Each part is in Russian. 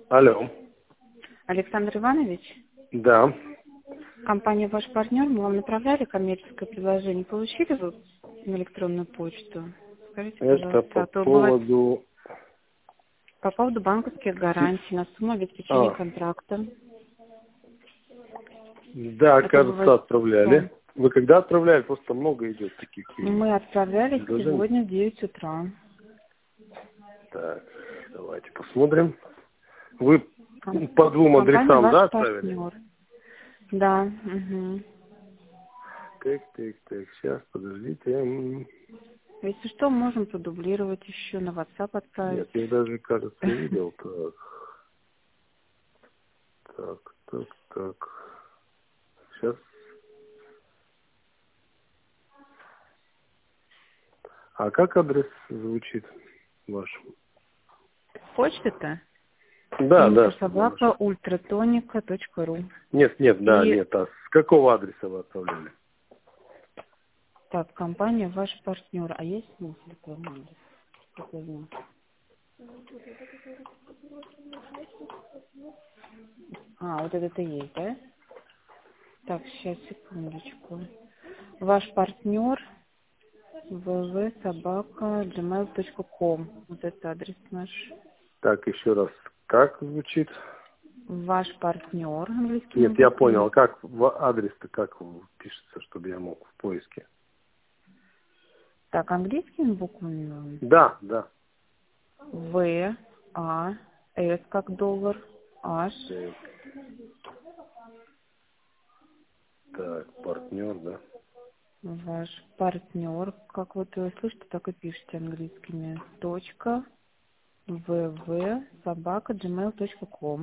Алло. Александр Иванович, Да. компания «Ваш партнер», мы вам направляли коммерческое предложение. Получили вы на электронную почту? Скажите, Это пожалуйста, по а то бывает поводу... по поводу банковских гарантий на сумму обеспечения контракта. Да, А то кажется, бывает... отправляли. Вы когда отправляли? Просто много идет таких. Мы отправляли предложений. сегодня в 9 утра. Так, давайте посмотрим. Вы Ком- по двум Компания адресам, да, «Ваш отправили? партнер». Да. Угу. Так, сейчас, подождите. Если что, можем продублировать еще, на WhatsApp отправить. Нет, я даже, кажется, видел. Так. Сейчас. А как адрес звучит ваш? Почта-то? Да. info@ultratonica.ru. Нет, И А с какого адреса вы отправляли? так, компания «Ваш партнер». А есть смысл адрес? Как я знаю. А, вот это и есть, да? Так, сейчас, секундочку. Ваш партнер www.собака@gmail.com. Вот это адрес наш. Так, еще раз. Как звучит? Ваш партнер английскими Нет, я буквами. понял. Как адрес-то как пишется, чтобы я мог в поиске? Так, английскими буквами. Да. В, А, С как доллар, H. Так, партнер, да. Ваш партнер, как вот вы слышите, так и пишите английскими. Точка www.собака@gmail.com.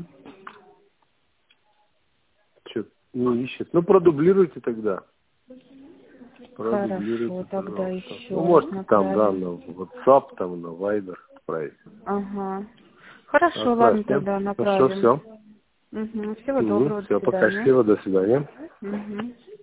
Что-то не ищет. Ну, продублируйте тогда. Хорошо, тогда Пожалуйста. еще Ну, раз можете там, да, направим. на WhatsApp, там, на Viber отправить. Ага. Хорошо, ладно, Отправьте. тогда Хорошо, направим. все. Угу. Всего доброго, до Все, пока свидания. счастливо, до свидания. Угу.